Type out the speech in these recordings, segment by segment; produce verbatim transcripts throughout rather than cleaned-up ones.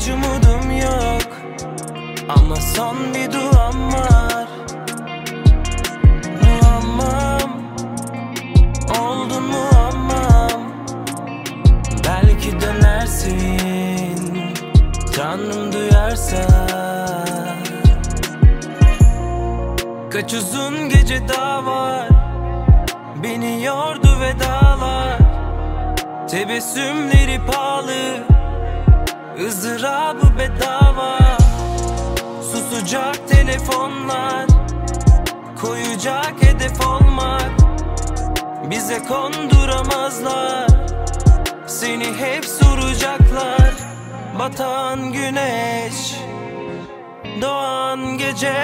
Hiç umudum yok ama son bir duam var. Muammam oldun muammam. Belki dönersin Tanrım duyarsa. Kaç uzun gece daha var, beni yordu vedalar. Tebessümleri pahalı, ızdırabı bedava. Susacak telefonlar, koyacak hedef olmak. Bize konduramazlar, seni hep soracaklar. Batan güneş, doğan gece,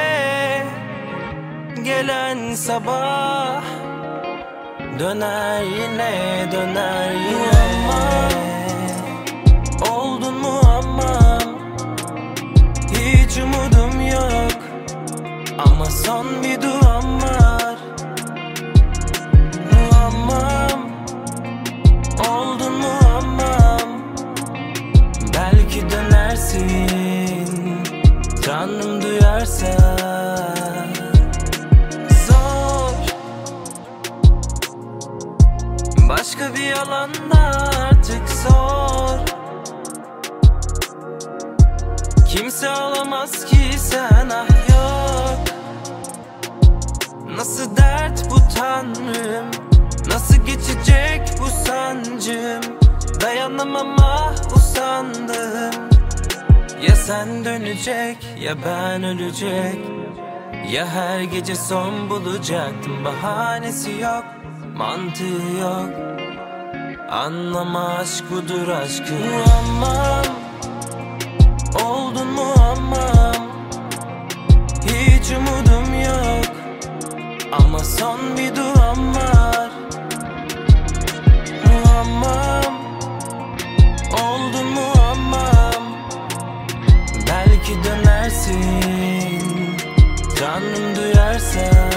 gelen sabah döner yine, döner yine. Muammam oldun muammam. Hiç umudum yok ama son bir duam var. Muammam oldun muammam. Belki dönersin Tanrım duyarsa. Başka bir alanda artık zor. Kimse alamaz ki sen, ah yok. Nasıl dert bu Tanrım, nasıl geçecek bu sancım? Dayanamam ah usandım. Ya sen dönecek ya ben ölecek. Ya her gece son bulacaktım. Bahanesi yok, mantığı yok. Anlama aşk budur aşkı. Muammam oldun muammam. Hiç umudum yok ama son bir duam var. Muammam oldun muammam. Belki dönersin Tanrım duyarsa.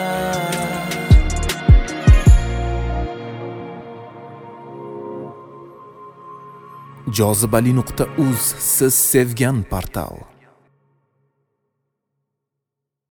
jozibali nuqta uz siz sevgan portal.